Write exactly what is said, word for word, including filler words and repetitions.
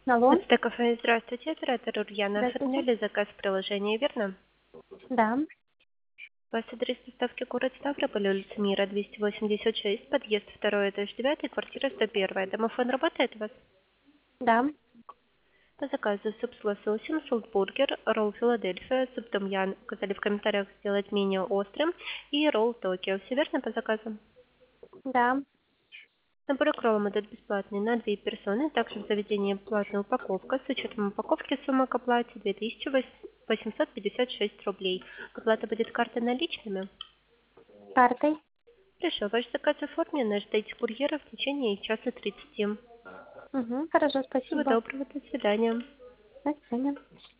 Алло, Это кафе. Здравствуйте, оператор Ульяна. здравствуйте. Оформляли заказ в приложении, верно? Да, У вас адрес доставки город Ставрополь, улица Мира, двести восемьдесят шесть, подъезд второй, этаж девятый, квартира сто один. Домофон работает у вас? да. По заказу суп с лососем, солтбургер, ролл Филадельфия, суп том ян. Указали в комментариях сделать менее острым. И ролл Токио. Все верно по заказу? Да. Набор кроллом идет бесплатный на две персоны. Также в заведении платная упаковка. С учетом упаковки сумма к оплате две тысячи восемьсот пятьдесят шесть рублей. Оплата будет картой наличными. Картой. Хорошо, ваш заказ оформлен. Ожидайте курьера в течение часа тридцати. Угу, хорошо, Всего спасибо. доброго, до свидания. До свидания.